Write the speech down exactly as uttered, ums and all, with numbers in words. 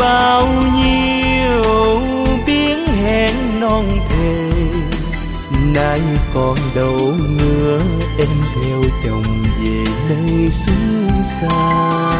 bao nhiêu biến hẹn non thề, nay còn đâu ngứa em theo chồng về nơi xứ xa.